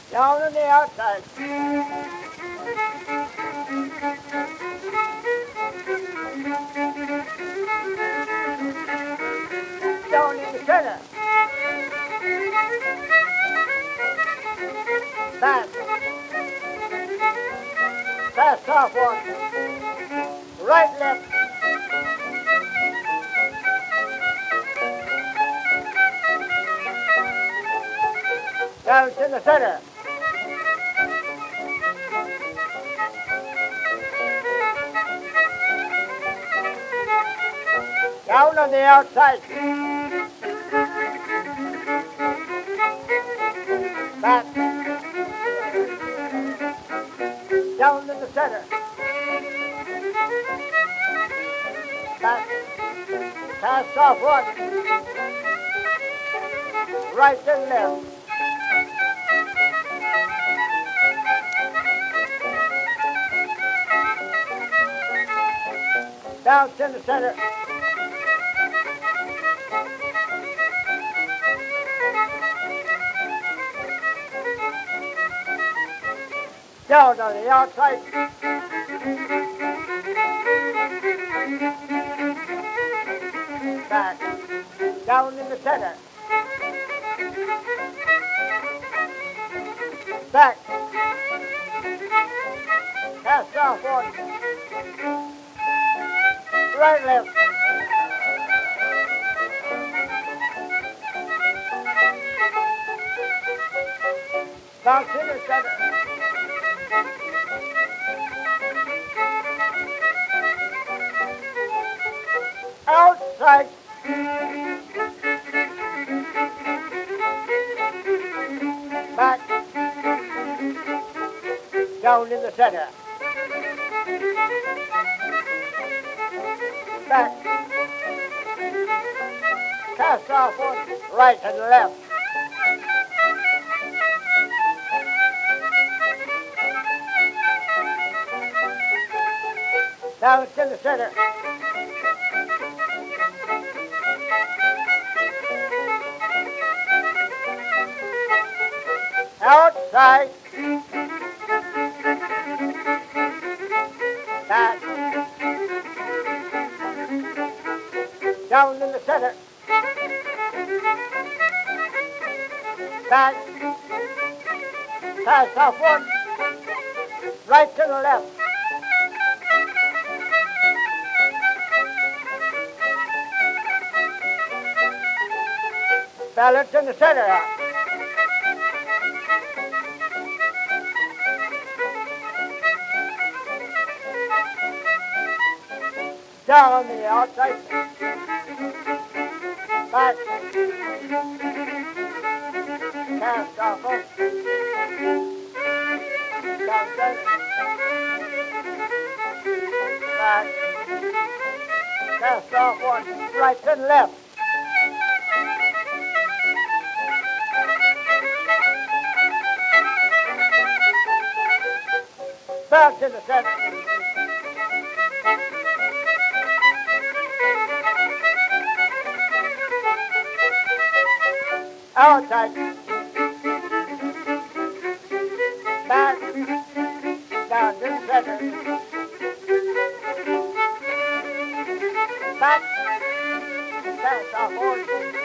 Down on the outside. Down in the center. Pass. Pass off one. Right, left. Down to the center. Down on the outside. Back. Down in the center. Back. Pass off one. Right and left. Down in the center. Down on the outside. Back. Down in the center. Back. Pass off one. Right, left. Bounce in the center. Outside. Back. Down in the center. Back. Pass off one. Right and left. Down to the center. Outside. Back. Down in the center. Back. Pass off one. Right to the left. Balance in the center. Down on the outside. Back. Cast off one. Down center. Back. Cast off one. Right and left. Back to the center. Outside. Back. Down to the center. Back. Pass off one.